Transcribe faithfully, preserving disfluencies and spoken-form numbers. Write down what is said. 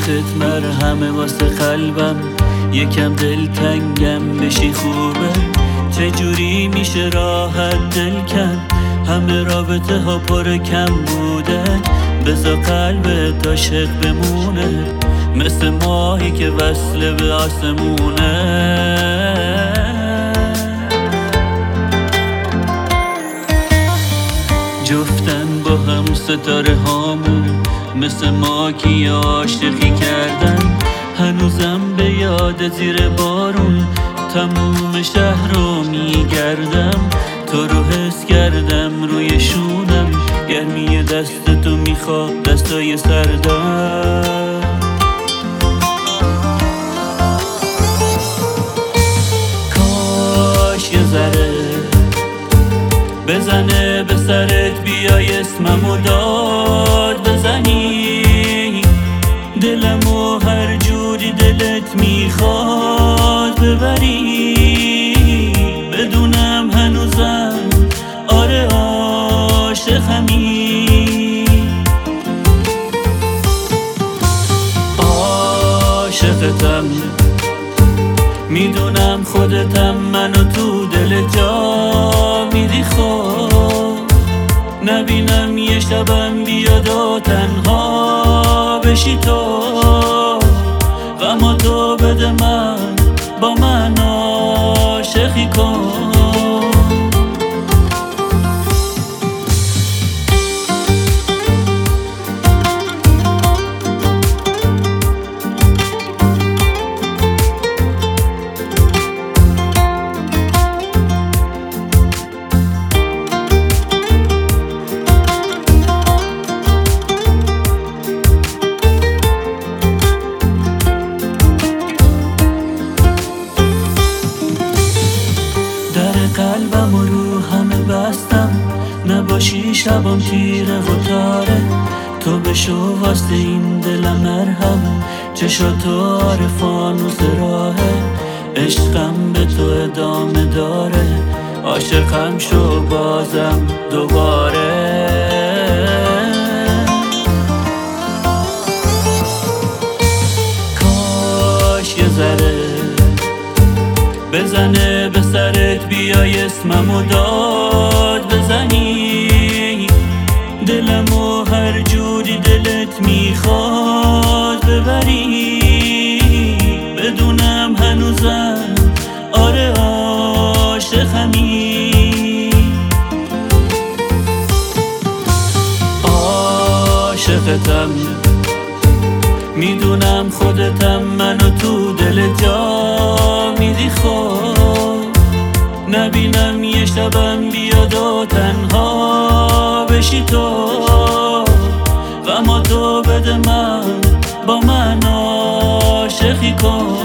عشقت مرهمه واسه قلبم، یکم دلتنگم بشی خوبه. چجوری میشه راحت دل کن، همه رابطه ها پر کم بوده. بذار قلبت عاشق بمونه، مثل ماهی که وصله به آسمونه. جفتن با هم ستاره هامون، مثل ما که عاشقی کردن. هنوزم به یاد زیر بارون تموم شهر رو میگردم. تو رو حس کردم روی شونم، گرمی دست تو میخواد دستای سردم. کاش یه ذره بزنه به سرت، بیای اسممو داد بزنی. دلمو هر جوری دلت میخواد ببری. بدونم هنوزم آره عاشقمی، عاشقتم. میدونم خودتم، منو تو دل جا میدی. خب نبینم یه شبم بیاد و تنها بشی تو. غم تو بده من، با من عاشقی کن. قلبم و رو همه بستم، نباشی شبم تیره و تاره. تو بشو واسه این دلم مرهم، چشاتو عارفانوس راهه. عشقم به تو ادامه داره، عاشقم شو بازم دوباره. کاش یه ذره بزنه به سرت، بیای اسممو داد بزنی. دلمو هر جوری دلت میخواد ببری. بدونم هنوزم آره عاشقمی، عاشقتم. میدونم خودتم، منو تو دل جا میدی. خب نبینم یه شبم بیاد و تنها بشی تو. غم تو بده من، با من عاشقی کن.